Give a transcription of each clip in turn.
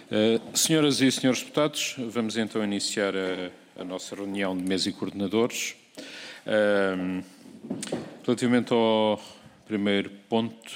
Senhoras e senhores deputados, vamos então iniciar a nossa reunião de mesa e coordenadores. Relativamente ao primeiro ponto,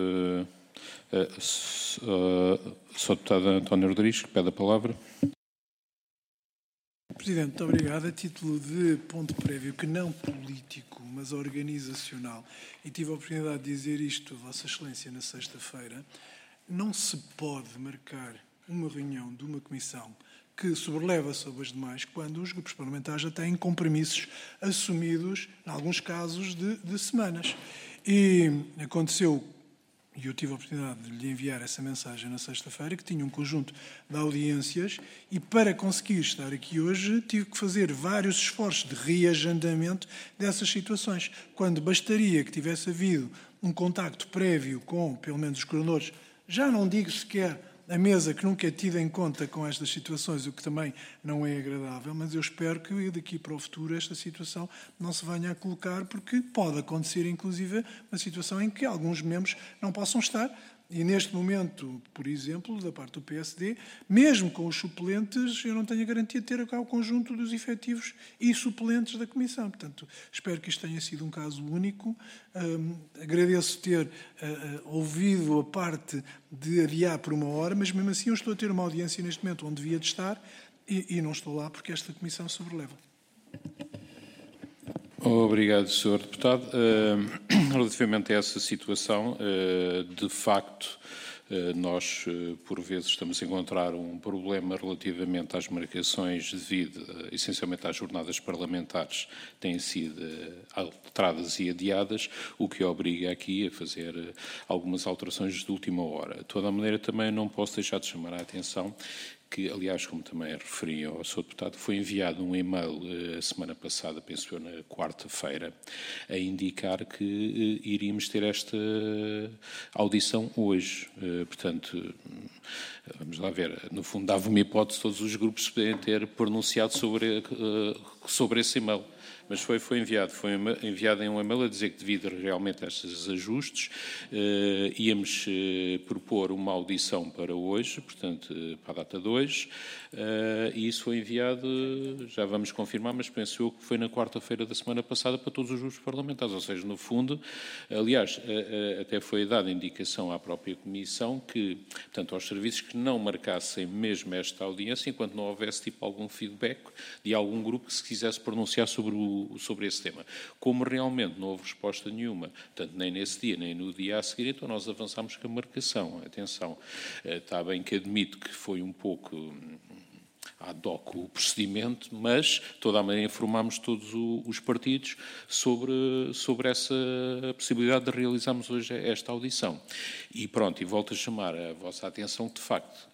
sou o deputado António Rodrigues, que pede a palavra. Presidente, muito obrigado. A título de ponto prévio, que não político, mas organizacional, e tive a oportunidade de dizer isto a Vossa Excelência na sexta-feira, não se pode marcar uma reunião de uma comissão que sobreleva sobre as demais quando os grupos parlamentares já têm compromissos assumidos, em alguns casos, de semanas. E aconteceu, e eu tive a oportunidade de lhe enviar essa mensagem na sexta-feira, que tinha um conjunto de audiências e para conseguir estar aqui hoje tive que fazer vários esforços de reagendamento dessas situações, quando bastaria que tivesse havido um contacto prévio com, pelo menos, os coordenadores. Já não digo sequer a mesa que nunca é tida em conta com estas situações, o que também não é agradável, mas eu espero que daqui para o futuro esta situação não se venha a colocar, porque pode acontecer, inclusive, uma situação em que alguns membros não possam estar. E neste momento, por exemplo, da parte do PSD, mesmo com os suplentes, eu não tenho a garantia de ter cá o conjunto dos efetivos e suplentes da Comissão. Portanto, espero que isto tenha sido um caso único. Agradeço ter ouvido a parte de adiar por uma hora, mas mesmo assim eu estou a ter uma audiência neste momento onde devia de estar e não estou lá porque esta Comissão sobreleva. Obrigado, Sr. Deputado. Relativamente a essa situação, de facto, nós, por vezes, estamos a encontrar um problema relativamente às marcações devido, essencialmente às jornadas parlamentares, têm sido alteradas e adiadas, o que obriga aqui a fazer algumas alterações de última hora. De toda a maneira, também não posso deixar de chamar a atenção que, aliás, como também referi ao Sr. Deputado, foi enviado um e-mail a semana passada, penso eu, na quarta-feira, a indicar que iríamos ter esta audição hoje. Portanto, vamos lá ver, no fundo dava uma hipótese todos os grupos poderem ter pronunciado sobre esse e-mail. Mas foi enviado em um e-mail a dizer que devido realmente a estes ajustes, íamos propor uma audição para hoje, portanto, para a data de hoje, e isso foi enviado, já vamos confirmar, mas penso eu que foi na quarta-feira da semana passada para todos os grupos parlamentares, ou seja, no fundo, aliás, até foi dada indicação à própria Comissão que, portanto, aos serviços que não marcassem mesmo esta audiência, enquanto não houvesse tipo algum feedback de algum grupo que se quisesse pronunciar sobre esse tema. Como realmente não houve resposta nenhuma, portanto, nem nesse dia, nem no dia a seguir, então nós avançámos com a marcação. Atenção, está bem que admito que foi um pouco ad hoc o procedimento, mas, de toda a maneira, informámos todos os partidos sobre essa possibilidade de realizarmos hoje esta audição. E pronto, e volto a chamar a vossa atenção que, de facto,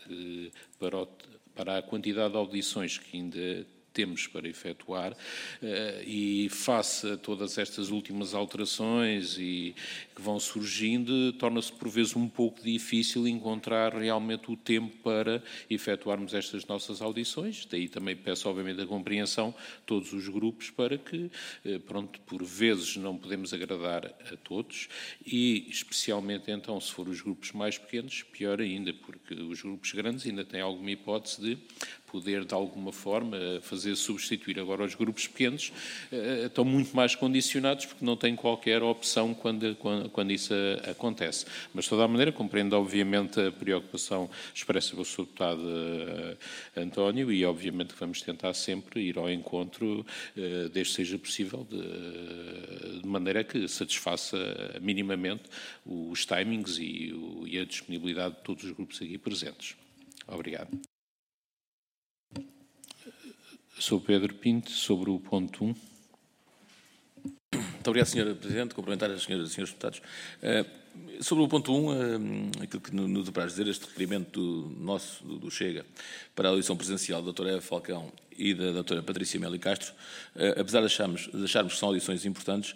para a quantidade de audições que ainda temos para efetuar e face a todas estas últimas alterações e que vão surgindo, torna-se por vezes um pouco difícil encontrar realmente o tempo para efetuarmos estas nossas audições. Daí também peço obviamente a compreensão de todos os grupos para que, pronto, por vezes não podemos agradar a todos e especialmente então se for os grupos mais pequenos, pior ainda, porque os grupos grandes ainda têm alguma hipótese de poder, de alguma forma, fazer substituir. Agora, os grupos pequenos estão muito mais condicionados porque não têm qualquer opção quando isso acontece. Mas, de toda a maneira, compreendo, obviamente, a preocupação expressa pelo Sr. Deputado António e, obviamente, que vamos tentar sempre ir ao encontro, desde que seja possível, de maneira que satisfaça minimamente os timings e a disponibilidade de todos os grupos aqui presentes. Obrigado. Sr. Pedro Pinto, sobre o ponto 1. Muito obrigado, Sr. Presidente. Cumprimentar as senhoras e senhores deputados. Sobre o ponto 1, aquilo que nos apraz dizer, este requerimento do Chega para a eleição presidencial da Dra. Eva Falcão e da Dra. Patrícia Meli Castro, apesar de acharmos que são eleições importantes,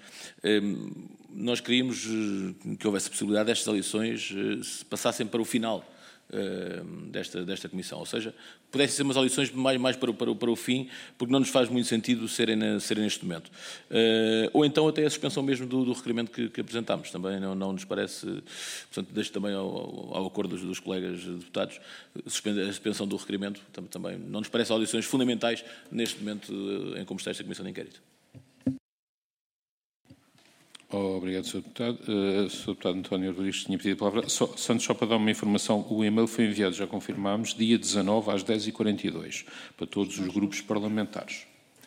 nós queríamos que houvesse a possibilidade destas eleições se passassem para o final desta Comissão. Ou seja, pudessem ser umas audições mais para o fim, porque não nos faz muito sentido serem neste momento. Ou então até a suspensão mesmo do requerimento que apresentámos. Também não nos parece, portanto, deixo também ao acordo dos colegas deputados, a suspensão do requerimento também não nos parece audições fundamentais neste momento em como está esta Comissão de Inquérito. Obrigado, Sr. Deputado. Sr. Deputado António Rodrigues tinha pedido a palavra. Só para dar uma informação, o e-mail foi enviado, já confirmámos, dia 19 às 10h42, para todos os grupos parlamentares.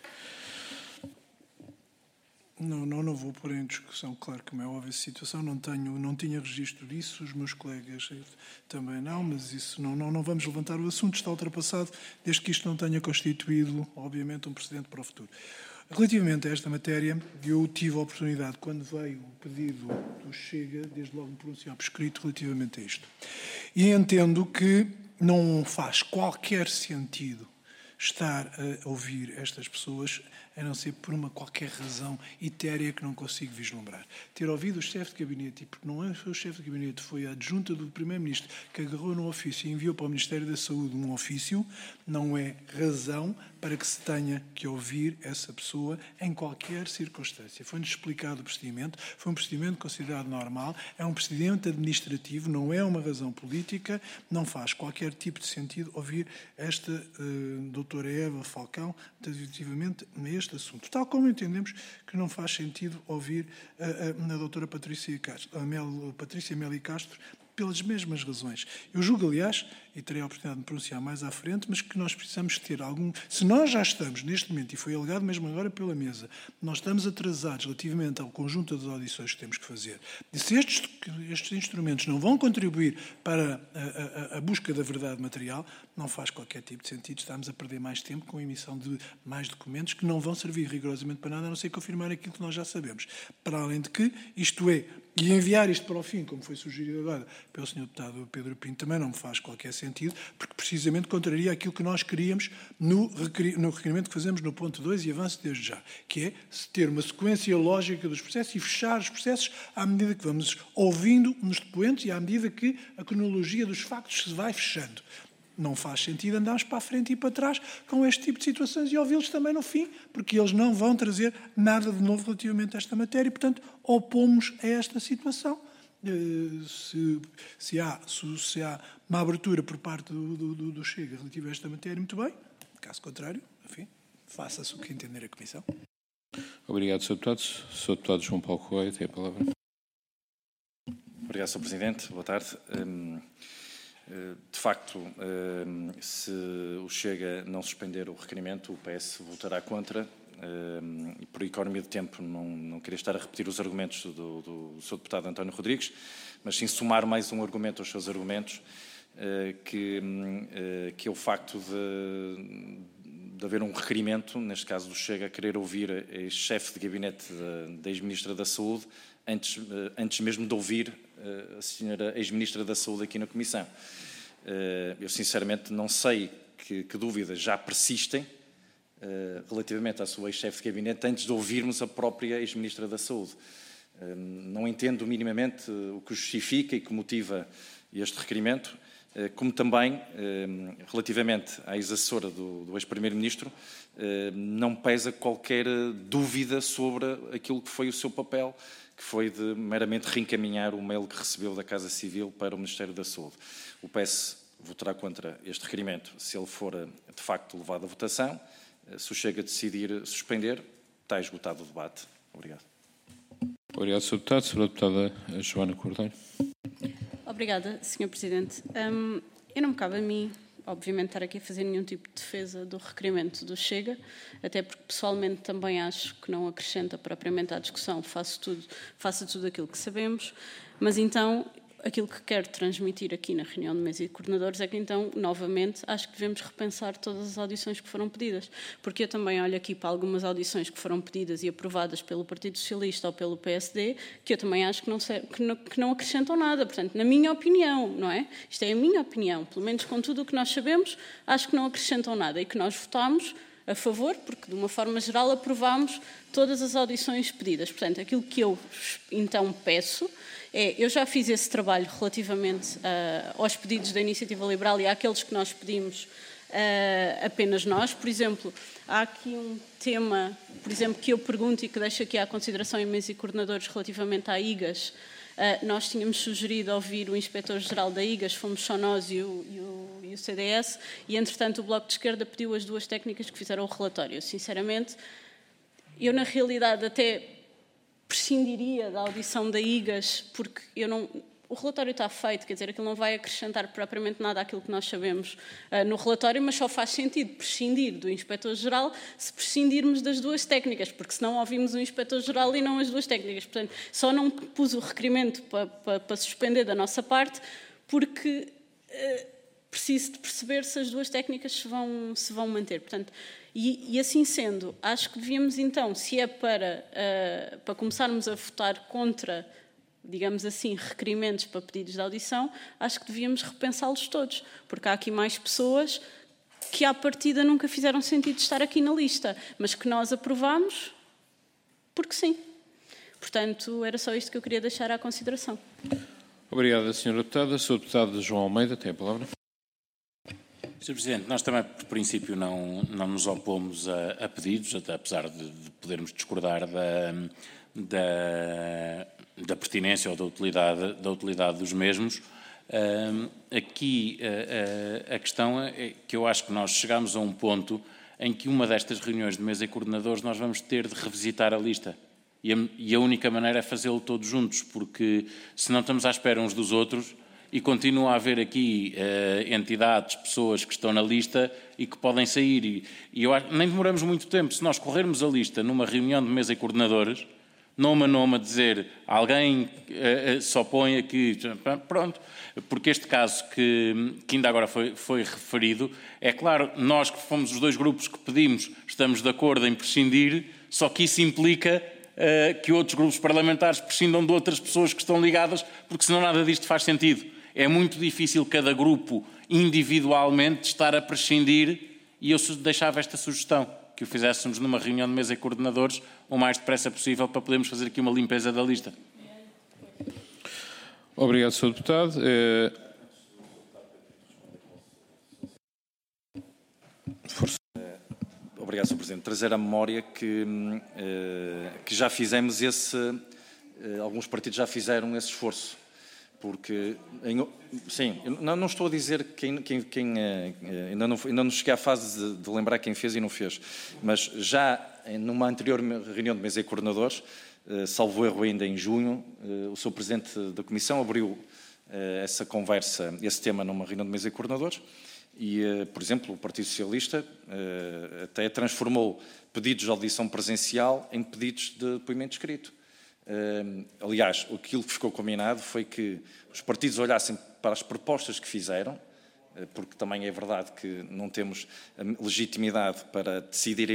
Não vou pôr em discussão, claro que é óbvio essa situação, não tinha registro disso, os meus colegas também não, mas isso não vamos levantar o assunto, está ultrapassado, desde que isto não tenha constituído, obviamente, um precedente para o futuro. Relativamente a esta matéria, eu tive a oportunidade, quando veio o pedido do Chega, desde logo me pronunciar por escrito relativamente a isto. E entendo que não faz qualquer sentido estar a ouvir estas pessoas, a não ser por uma qualquer razão etérea que não consigo vislumbrar. Ter ouvido o chefe de gabinete, e porque não foi o chefe de gabinete, foi a adjunta do Primeiro-Ministro que agarrou no ofício e enviou para o Ministério da Saúde um ofício, não é razão para que se tenha que ouvir essa pessoa em qualquer circunstância. Foi-nos explicado o procedimento, foi um procedimento considerado normal, é um procedimento administrativo, não é uma razão política, não faz qualquer tipo de sentido ouvir esta doutora Eva Falcão relativamente a este assunto. Tal como entendemos que não faz sentido ouvir a doutora Patrícia Meli Castro pelas mesmas razões. Eu julgo, aliás, e terei a oportunidade de me pronunciar mais à frente, mas que nós precisamos ter algum... Se nós já estamos, neste momento, e foi alegado mesmo agora pela mesa, nós estamos atrasados relativamente ao conjunto das audições que temos que fazer, e se estes instrumentos não vão contribuir para a busca da verdade material, não faz qualquer tipo de sentido. Estamos a perder mais tempo com a emissão de mais documentos que não vão servir rigorosamente para nada, a não ser confirmar aquilo que nós já sabemos. Para além de que, isto é, e enviar isto para o fim, como foi sugerido agora pelo Sr. Deputado Pedro Pinto, também não me faz qualquer sentido, porque precisamente contraria aquilo que nós queríamos no requerimento que fazemos no ponto 2 e avanço desde já, que é ter uma sequência lógica dos processos e fechar os processos à medida que vamos ouvindo nos depoentes e à medida que a cronologia dos factos se vai fechando. Não faz sentido andarmos para a frente e para trás com este tipo de situações e ouvi-los também no fim, porque eles não vão trazer nada de novo relativamente a esta matéria e, portanto, opomos a esta situação. Se há uma abertura por parte do Chega relativa a esta matéria, muito bem. Caso contrário, enfim, faça-se o que entender a Comissão. Obrigado, Sr. Deputado. Sr. Deputado João Paulo Correia, tem a palavra. Obrigado, Sr. Presidente. Boa tarde. De facto, se o Chega não suspender o requerimento, o PS votará contra. E por economia de tempo não queria estar a repetir os argumentos do Sr. Deputado António Rodrigues, mas sim somar mais um argumento aos seus argumentos, que é o facto de haver um requerimento, neste caso do Chega, a querer ouvir a ex-chefe de gabinete da ex-ministra da Saúde, antes mesmo de ouvir a senhora ex-ministra da Saúde aqui na Comissão. Eu sinceramente não sei que dúvidas já persistem relativamente à sua ex-chefe de gabinete antes de ouvirmos a própria ex-ministra da Saúde. Não entendo minimamente o que justifica e que motiva este requerimento, como também, relativamente à ex-assessora do ex-primeiro-ministro, não pesa qualquer dúvida sobre aquilo que foi o seu papel, que foi de meramente reencaminhar o mail que recebeu da Casa Civil para o Ministério da Saúde. O PS votará contra este requerimento se ele for, de facto, levado à votação. Se o Chega decidir suspender, está esgotado o debate. Obrigado. Obrigado, Sr. Deputado. Sra. Deputada Joana Cordeiro. Obrigada, Sr. Presidente. Eu não me cabe a mim, obviamente, estar aqui a fazer nenhum tipo de defesa do requerimento do Chega, até porque pessoalmente também acho que não acrescenta propriamente à discussão, faça tudo aquilo que sabemos, mas então aquilo que quero transmitir aqui na reunião de mesa e de coordenadores é que então, novamente, acho que devemos repensar todas as audições que foram pedidas, porque eu também olho aqui para algumas audições que foram pedidas e aprovadas pelo Partido Socialista ou pelo PSD, que eu também acho que não acrescentam nada, portanto, na minha opinião, não é? Isto é a minha opinião, pelo menos com tudo o que nós sabemos, acho que não acrescentam nada e que nós votámos a favor, porque de uma forma geral aprovámos todas as audições pedidas. Portanto, aquilo que eu então peço eu já fiz esse trabalho relativamente aos pedidos da Iniciativa Liberal e àqueles que nós pedimos apenas nós. Por exemplo, há aqui um tema, por exemplo, que eu pergunto e que deixo aqui à consideração em mesa e coordenadores relativamente à IGAS. Nós tínhamos sugerido ouvir o Inspetor-Geral da IGAS, fomos só nós e o CDS, e entretanto o Bloco de Esquerda pediu as duas técnicas que fizeram o relatório. Sinceramente, eu na realidade até prescindiria da audição da IGAS, porque o relatório está feito, quer dizer, aquilo não vai acrescentar propriamente nada àquilo que nós sabemos no relatório, mas só faz sentido prescindir do Inspetor-Geral se prescindirmos das duas técnicas, porque senão ouvimos o Inspetor-Geral e não as duas técnicas. Portanto, só não pus o requerimento para suspender da nossa parte, porque preciso de perceber se as duas técnicas se vão manter. Portanto, e assim sendo, acho que devíamos então, se é para começarmos a votar contra, digamos assim, requerimentos para pedidos de audição, acho que devíamos repensá-los todos, porque há aqui mais pessoas que à partida nunca fizeram sentido estar aqui na lista, mas que nós aprovamos porque sim. Portanto, era só isto que eu queria deixar à consideração. Obrigado, Sra. Deputada. Sr. Deputado João Almeida, tem a palavra. Sr. Presidente, nós também, por princípio, não nos opomos a pedidos, até apesar de podermos discordar da pertinência ou da utilidade dos mesmos. Aqui a questão é que eu acho que nós chegamos a um ponto em que uma destas reuniões de mesa e coordenadores nós vamos ter de revisitar a lista. E a única maneira é fazê-lo todos juntos, porque se não estamos à espera uns dos outros e continua a haver aqui entidades, pessoas que estão na lista e que podem sair. E eu acho, nem demoramos muito tempo. Se nós corrermos a lista numa reunião de mesa e coordenadores, nome a nome a dizer alguém se opõe aqui, pronto, porque este caso que ainda agora foi referido, é claro, nós que fomos os dois grupos que pedimos, estamos de acordo em prescindir, só que isso implica que outros grupos parlamentares prescindam de outras pessoas que estão ligadas, porque senão nada disto faz sentido. É muito difícil cada grupo individualmente estar a prescindir, e eu deixava esta sugestão, que o fizéssemos numa reunião de mesa e coordenadores o mais depressa possível para podermos fazer aqui uma limpeza da lista. Obrigado, Sr. Deputado. Obrigado, Sr. Presidente. Trazer à memória que já fizemos alguns partidos já fizeram esse esforço. Porque, sim, não estou a dizer que ainda não cheguei à fase de lembrar quem fez e não fez, mas já numa anterior reunião de mesa e coordenadores, salvo erro ainda em junho, o Sr. Presidente da Comissão abriu essa conversa, esse tema numa reunião de mesa e coordenadores e, por exemplo, o Partido Socialista até transformou pedidos de audição presencial em pedidos de depoimento escrito. Aliás, aquilo que ficou combinado foi que os partidos olhassem para as propostas que fizeram, porque também é verdade que não temos legitimidade para decidir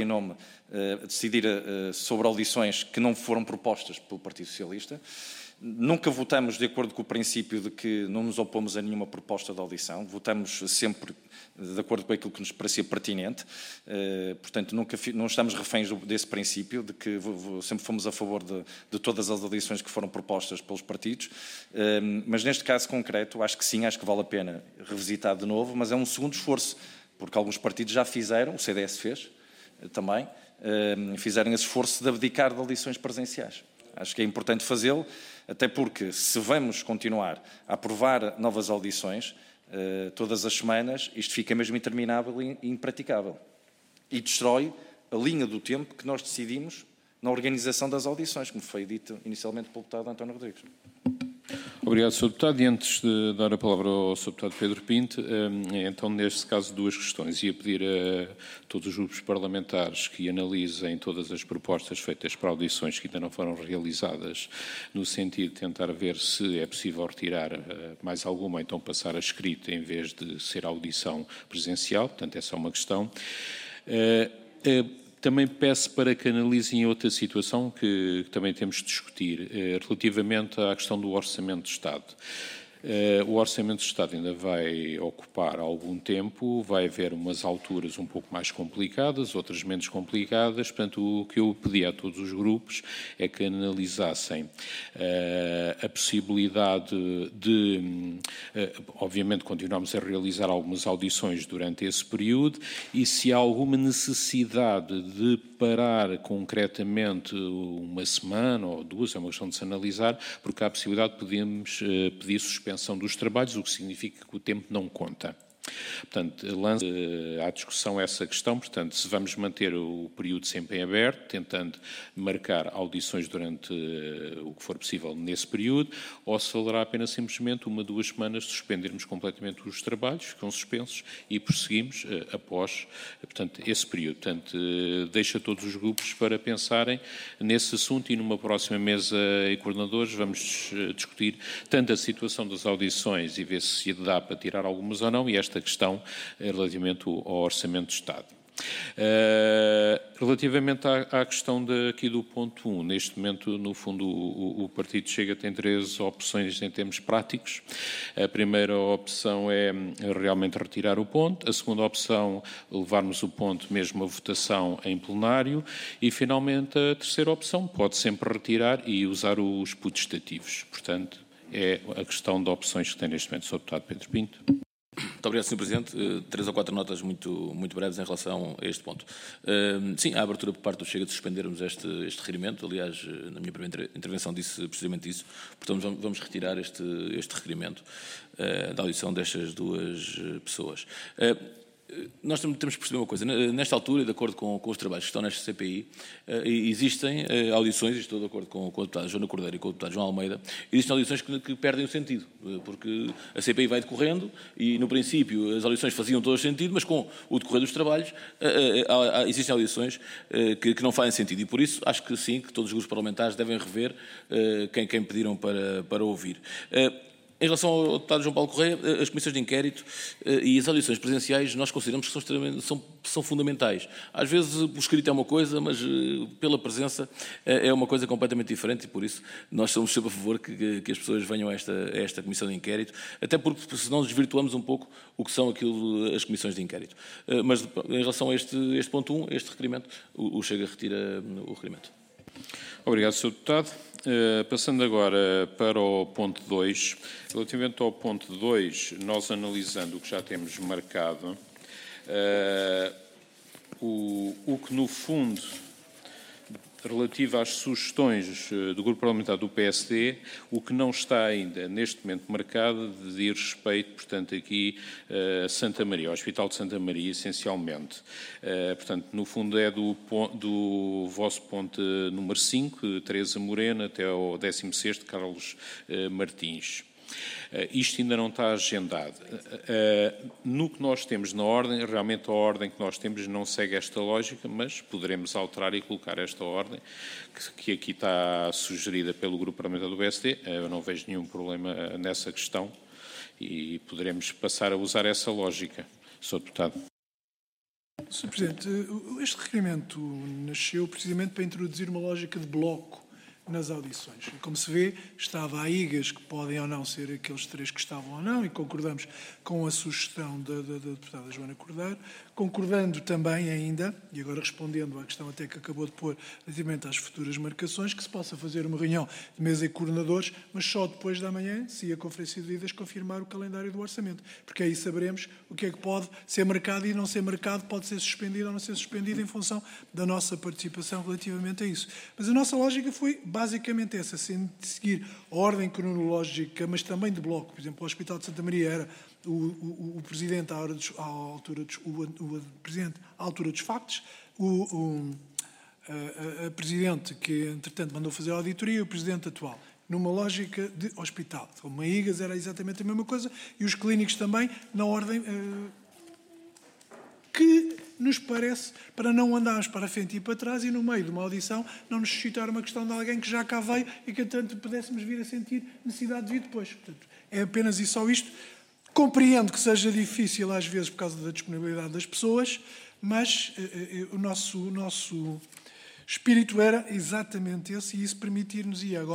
sobre audições que não foram propostas pelo Partido Socialista. Nunca votamos de acordo com o princípio de que não nos opomos a nenhuma proposta de audição, votamos sempre de acordo com aquilo que nos parecia pertinente, portanto não estamos reféns desse princípio, de que sempre fomos a favor de todas as audições que foram propostas pelos partidos, mas neste caso concreto acho que vale a pena revisitar de novo, mas é um segundo esforço, porque alguns partidos já fizeram, o CDS fez também, fizeram esse esforço de abdicar de audições presenciais. Acho que é importante fazê-lo, até porque se vamos continuar a aprovar novas audições todas as semanas, isto fica mesmo interminável e impraticável. E destrói a linha do tempo que nós decidimos na organização das audições, como foi dito inicialmente pelo deputado António Rodrigues. Obrigado, Sr. Deputado. E antes de dar a palavra ao Sr. Deputado Pedro Pinto, então, neste caso, duas questões. Ia pedir a todos os grupos parlamentares que analisem todas as propostas feitas para audições que ainda não foram realizadas, no sentido de tentar ver se é possível retirar mais alguma, então passar a escrita em vez de ser audição presencial. Portanto, essa é uma questão. Também peço para que analisem outra situação que também temos de discutir, relativamente à questão do Orçamento de Estado. O Orçamento de Estado ainda vai ocupar algum tempo, vai haver umas alturas um pouco mais complicadas, outras menos complicadas, portanto, o que eu pedi a todos os grupos é que analisassem a possibilidade de, obviamente, continuarmos a realizar algumas audições durante esse período e se há alguma necessidade de parar concretamente uma semana ou duas, é uma questão de se analisar, porque há a possibilidade de podermos pedir suspensão dos trabalhos, o que significa que o tempo não conta. Portanto, lança à discussão essa questão, portanto, se vamos manter o período sempre em aberto, tentando marcar audições durante o que for possível nesse período, ou se valerá apenas simplesmente 1 ou 2 semanas suspendermos completamente os trabalhos, ficam suspensos, e prosseguimos após, portanto, esse período. Portanto, deixo a todos os grupos para pensarem nesse assunto e numa próxima mesa e coordenadores vamos discutir tanto a situação das audições e ver se dá para tirar algumas ou não, e esta questão relativamente ao Orçamento de Estado. Relativamente à questão aqui do ponto 1, neste momento, no fundo, o Partido Chega tem 3 opções em termos práticos. A primeira opção é realmente retirar o ponto, a segunda opção, levarmos o ponto mesmo à votação em plenário e, finalmente, a terceira opção, pode sempre retirar e usar os putestativos. Portanto, é a questão de opções que tem neste momento o Sr. Deputado Pedro Pinto. Muito obrigado, Sr. Presidente. 3 ou 4 notas muito breves em relação a este ponto. Sim, a abertura por parte do Chega de suspendermos este requerimento. Aliás, na minha primeira intervenção disse precisamente isso. Portanto, vamos retirar este requerimento da audição destas 2 pessoas. Nós temos que perceber uma coisa. Nesta altura, de acordo com os trabalhos que estão nesta CPI, existem audições, e estou de acordo com a deputada Joana Cordeiro e com o deputado João Almeida, existem audições que perdem o sentido, porque a CPI vai decorrendo e, no princípio, as audições faziam todo o sentido, mas com o decorrer dos trabalhos, existem audições que não fazem sentido. E, por isso, acho que sim, que todos os grupos parlamentares devem rever quem pediram para ouvir. Em relação ao deputado João Paulo Correia, as comissões de inquérito e as audições presenciais nós consideramos que são fundamentais. Às vezes o escrito é uma coisa, mas pela presença é uma coisa completamente diferente e por isso nós somos sempre a favor que as pessoas venham a esta comissão de inquérito, até porque senão desvirtuamos um pouco o que são as comissões de inquérito. Mas em relação a este ponto 1, este requerimento, o Chega retira o requerimento. Obrigado, Sr. Deputado. Passando agora para o ponto 2. Relativamente ao ponto 2, nós analisando o que já temos marcado, o que no fundo, relativo às sugestões do Grupo Parlamentar do PSD, o que não está ainda neste momento marcado diz respeito, portanto, aqui a Santa Maria, ao Hospital de Santa Maria, essencialmente. Portanto, no fundo é do vosso ponto número 5, Teresa Morena, até ao 16º, Carlos Martins. Isto ainda não está agendado. No que nós temos na ordem, realmente a ordem que nós temos não segue esta lógica, mas poderemos alterar e colocar esta ordem, que aqui está sugerida pelo Grupo Parlamentar do PSD. Eu não vejo nenhum problema nessa questão e poderemos passar a usar essa lógica. Sr. Deputado. Sr. Presidente, este requerimento nasceu precisamente para introduzir uma lógica de bloco nas audições. Como se vê, estava a IGAS, que podem ou não ser aqueles 3 que estavam ou não, e concordamos com a sugestão da deputada Joana Cordeiro, concordando também ainda, e agora respondendo à questão até que acabou de pôr relativamente às futuras marcações, que se possa fazer uma reunião de mesa e coordenadores, mas só depois da manhã, se a Conferência de Líderes confirmar o calendário do orçamento, porque aí saberemos o que é que pode ser marcado e não ser marcado, pode ser suspendido ou não ser suspendido em função da nossa participação relativamente a isso. Mas a nossa lógica foi basicamente essa, seguir a ordem cronológica, mas também de bloco. Por exemplo, o Hospital de Santa Maria era o Presidente à altura dos factos, a Presidente que, entretanto, mandou fazer a auditoria e o Presidente atual. Numa lógica de hospital. Uma IGAS era exatamente a mesma coisa e os clínicos também, na ordem que nos parece, para não andarmos para a frente e para trás e no meio de uma audição não nos suscitar uma questão de alguém que já cá veio e que, tanto pudéssemos vir a sentir necessidade de vir depois. Portanto, é apenas e só isto. Compreendo que seja difícil às vezes por causa da disponibilidade das pessoas, mas o nosso espírito era exatamente esse e isso permitir-nos, e agora,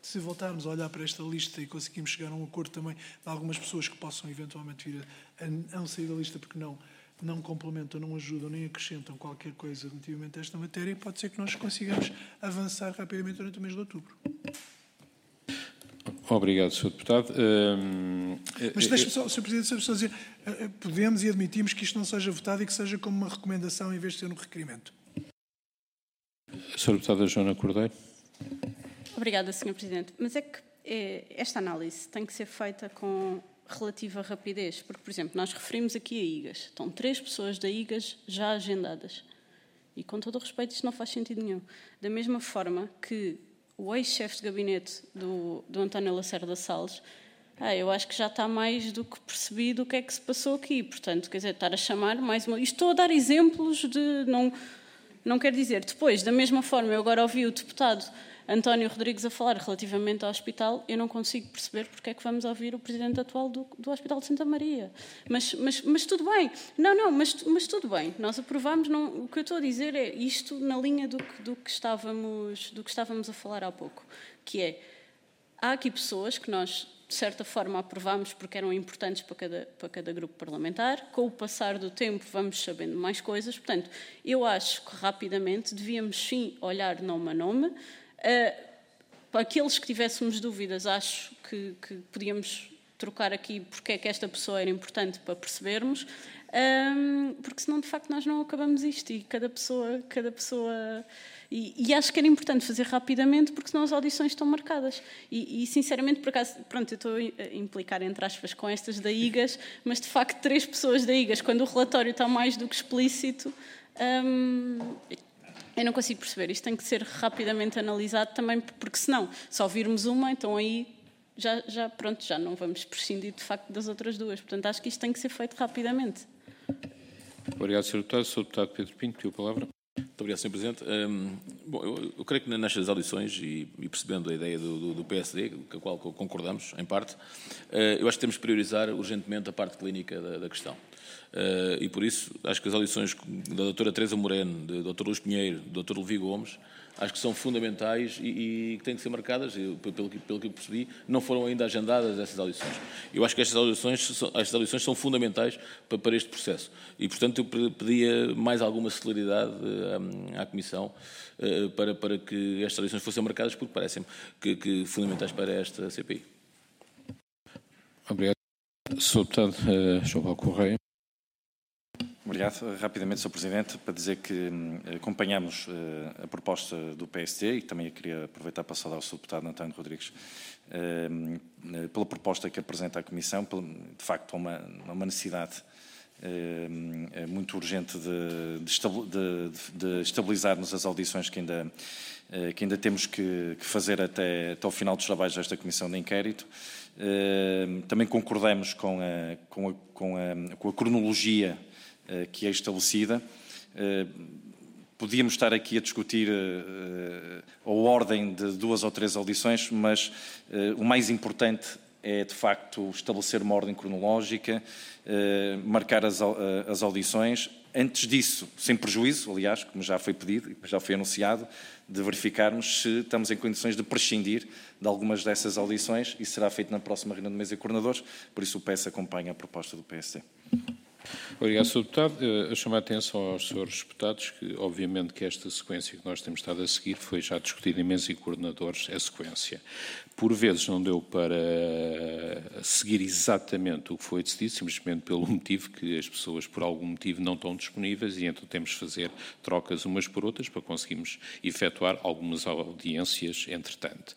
se voltarmos a olhar para esta lista e conseguimos chegar a um acordo também de algumas pessoas que possam eventualmente vir a não sair da lista porque não complementam, não ajudam, nem acrescentam qualquer coisa relativamente a esta matéria, pode ser que nós consigamos avançar rapidamente durante o mês de outubro. Obrigado, Sr. Deputado. Mas deixe-me só, Sr. Presidente, só dizer, podemos e admitimos que isto não seja votado e que seja como uma recomendação em vez de ser um requerimento. Sra. Deputada Joana Cordeiro. Obrigada, Sr. Presidente. Mas é que esta análise tem que ser feita com relativa rapidez, porque, por exemplo, nós referimos aqui a IGAS. Estão 3 pessoas da IGAS já agendadas. E, com todo o respeito, isto não faz sentido nenhum. Da mesma forma que o ex-chefe de gabinete do António Lacerda Salles, eu acho que já está mais do que percebido o que é que se passou aqui. Portanto, quer dizer, estar a chamar mais uma... Estou a dar exemplos de... Não quer dizer. Depois, da mesma forma, eu agora ouvi o deputado António Rodrigues a falar relativamente ao hospital, eu não consigo perceber porque é que vamos ouvir o presidente atual do Hospital de Santa Maria. Mas tudo bem. Mas tudo bem. Nós aprovamos. O que eu estou a dizer é isto na linha do que estávamos a falar há pouco, que é, há aqui pessoas que nós, de certa forma, aprovámos porque eram importantes para cada grupo parlamentar. Com o passar do tempo vamos sabendo mais coisas. Portanto, eu acho que rapidamente devíamos sim olhar nome a nome. Para aqueles que tivéssemos dúvidas, acho que podíamos trocar aqui porque é que esta pessoa era importante para percebermos, porque senão de facto nós não acabamos isto e cada pessoa e acho que era importante fazer rapidamente porque senão as audições estão marcadas e sinceramente, por acaso, pronto, eu estou a implicar entre aspas com estas da IGAS, mas de facto 3 pessoas da IGAS, quando o relatório está mais do que explícito, eu não consigo perceber. Isto tem que ser rapidamente analisado também, porque senão, só virmos uma, então aí já não vamos prescindir de facto das outras 2. Portanto, acho que isto tem que ser feito rapidamente. Obrigado, Sr. Deputado. Sr. Deputado Pedro Pinto, pediu a palavra. Muito obrigado, Sr. Presidente. Eu creio que nestas audições, e percebendo a ideia do PSD, com a qual concordamos, em parte, eu acho que temos que priorizar urgentemente a parte clínica da questão. E por isso, acho que as audições da doutora Teresa Moreno, do Dr. Luís Pinheiro, do Dr. Levi Gomes, acho que são fundamentais e que têm que ser marcadas, pelo que eu percebi, não foram ainda agendadas essas audições. Eu acho que estas audições são fundamentais para este processo. E, portanto, eu pedia mais alguma celeridade à Comissão para que estas audições fossem marcadas, porque parecem-me que fundamentais para esta CPI. Obrigado. Sr. Deputado João Paulo Correia. Obrigado. Rapidamente, Sr. Presidente, para dizer que acompanhamos a proposta do PSD e também eu queria aproveitar para saudar o Sr. Deputado António Rodrigues pela proposta que apresenta à Comissão. De facto, há uma necessidade muito urgente de estabilizarmos as audições que ainda temos que fazer até ao final dos trabalhos desta Comissão de Inquérito. Também concordamos com a cronologia que é estabelecida. Podíamos estar aqui a discutir a ordem de 2 ou 3 audições, mas o mais importante é, de facto, estabelecer uma ordem cronológica, marcar as audições. Antes disso, sem prejuízo, aliás, como já foi pedido e já foi anunciado, de verificarmos se estamos em condições de prescindir de algumas dessas audições. Isso será feito na próxima reunião de mesa de coordenadores, por isso o PS acompanha a proposta do PSD. Obrigado, Sr. Deputado. A chamar a atenção aos senhores deputados que, obviamente, que esta sequência que nós temos estado a seguir foi já discutida em mesa e coordenadores, a sequência. Por vezes não deu para seguir exatamente o que foi decidido, simplesmente pelo motivo que as pessoas, por algum motivo, não estão disponíveis e então temos de fazer trocas umas por outras para conseguirmos efetuar algumas audiências, entretanto.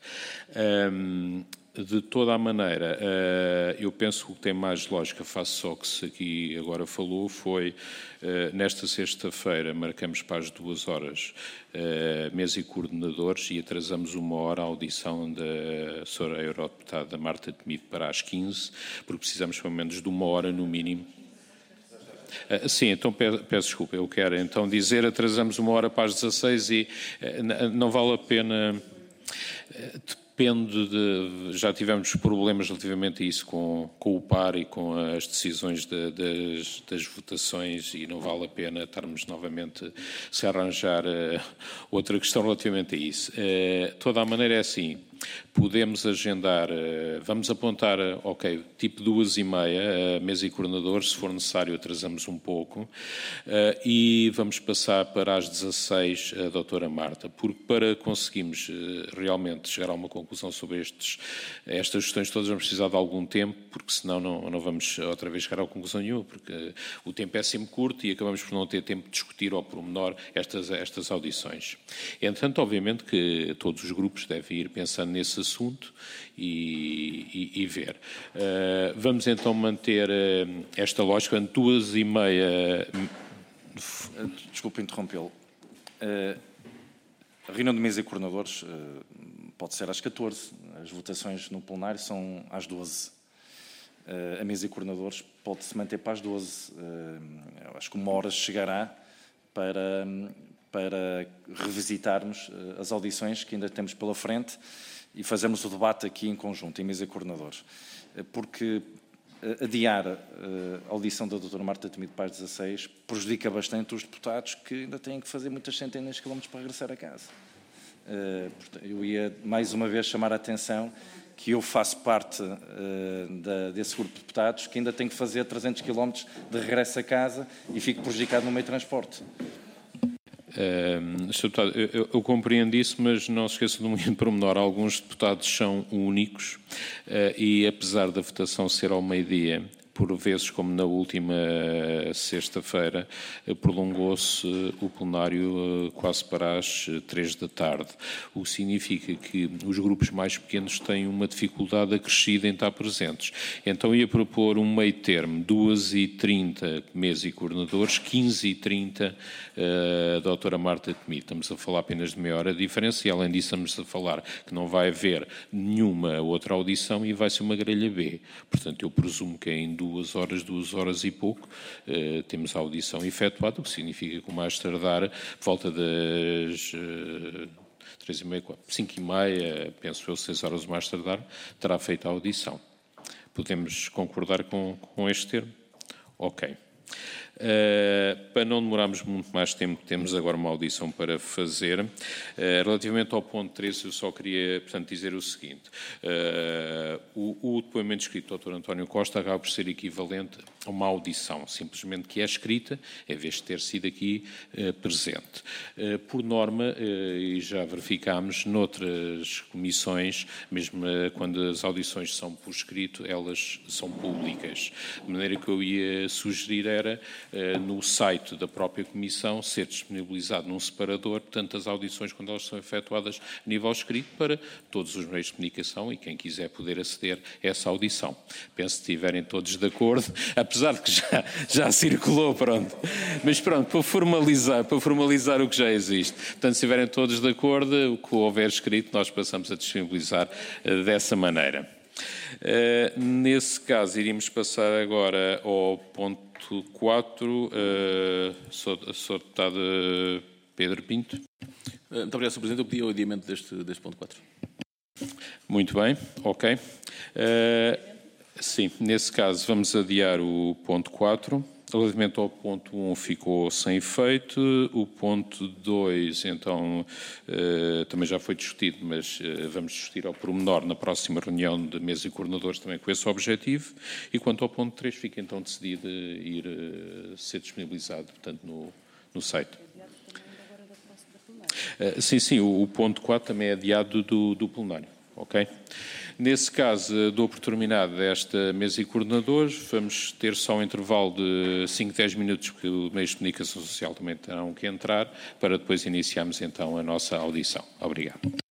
De toda a maneira, eu penso que o que tem mais lógica, face ao que se aqui agora falou, foi nesta sexta-feira marcamos para as 2 horas mesa e coordenadores e atrasamos 1 hora a audição da Sra. Eurodeputada Marta Temido para as 15, porque precisamos pelo menos de 1 hora no mínimo. Sim, então peço desculpa, eu quero então dizer atrasamos 1 hora para as 16 e não vale a pena... Depende já tivemos problemas relativamente a isso com o par e com as decisões das votações e não vale a pena estarmos novamente se arranjar outra questão relativamente a isso. De toda a maneira é assim, podemos agendar, vamos apontar, ok, tipo 2h30, mesa e coordenadores, se for necessário atrasamos um pouco, e vamos passar para às 16 a doutora Marta, porque para conseguirmos realmente chegar a uma conclusão sobre estas questões todas vamos precisar de algum tempo, porque senão não vamos outra vez chegar a conclusão nenhuma, porque o tempo é sempre curto e acabamos por não ter tempo de discutir ao pormenor estas audições. Entretanto, obviamente que todos os grupos devem ir pensando nesse assunto e ver. Vamos então manter esta lógica, 2h30. Desculpe interrompê-lo. A reunião de mesa e coordenadores pode ser às 14. As votações no plenário são às 12. A mesa e coordenadores pode-se manter para as 12. Acho que uma hora chegará para revisitarmos as audições que ainda temos pela frente e fazermos o debate aqui em conjunto, em mesa e coordenadores. Porque adiar a audição da doutora Marta Temido para as 16 prejudica bastante os deputados que ainda têm que fazer muitas centenas de quilómetros para regressar a casa. Eu ia mais uma vez chamar a atenção que eu faço parte desse grupo de deputados que ainda tem que fazer 300 quilómetros de regresso a casa e fico prejudicado no meio de transporte. Sr. Deputado, eu compreendo isso, mas não se esqueça de um momento pormenor. Alguns deputados são únicos e, apesar da votação ser ao meio-dia, por vezes, como na última sexta-feira, prolongou-se o plenário quase para as 3 da tarde, o que significa que os grupos mais pequenos têm uma dificuldade acrescida em estar presentes. Então ia propor um meio termo, 2h30 mesa e coordenadores, 15h30 a doutora Marta Temido. Estamos a falar apenas de meia hora de diferença e, além disso, estamos a falar que não vai haver nenhuma outra audição e vai ser uma grelha B. Portanto, eu presumo que em 2 horas e pouco, temos a audição efetuada, o que significa que o mais tardar, por volta das 3h30, 5h30, penso eu, 6 horas o mais tardar, terá feito a audição. Podemos concordar com este termo? Ok. Para não demorarmos muito mais tempo, temos agora uma audição para fazer. Relativamente ao ponto 13, eu só queria, portanto, dizer o seguinte. O depoimento escrito do Dr. António Costa acaba por ser equivalente a uma audição, simplesmente que é escrita, em vez de ter sido aqui presente. Por norma, e já verificámos noutras comissões, mesmo quando as audições são por escrito, elas são públicas. De maneira que eu ia sugerir era, no site da própria Comissão, ser disponibilizado num separador, tanto as audições, quando elas são efetuadas a nível escrito, para todos os meios de comunicação e quem quiser poder aceder a essa audição. Penso que estiverem todos de acordo, apesar de que já circulou, pronto. Mas pronto, para formalizar o que já existe. Portanto, se estiverem todos de acordo, o que houver escrito, nós passamos a disponibilizar dessa maneira. Nesse caso, iríamos passar agora ao ponto 4. Sr. Deputado Pedro Pinto. Muito obrigado, Sr. Presidente. Eu pedi o adiamento deste ponto 4. Muito bem, ok. Sim, nesse caso vamos adiar o ponto 4. Relativamente ao ponto 1 ficou sem efeito, o ponto 2 então também já foi discutido, mas vamos discutir ao pormenor na próxima reunião de mesa e coordenadores também com esse objetivo, e quanto ao ponto 3 fica então decidido ir ser disponibilizado, portanto, no site. Sim, o ponto 4 também é adiado do plenário, ok? Nesse caso, dou por terminada esta mesa e coordenadores. Vamos ter só um intervalo de 5, 10 minutos, porque os meios de comunicação social também terão que entrar, para depois iniciarmos então a nossa audição. Obrigado.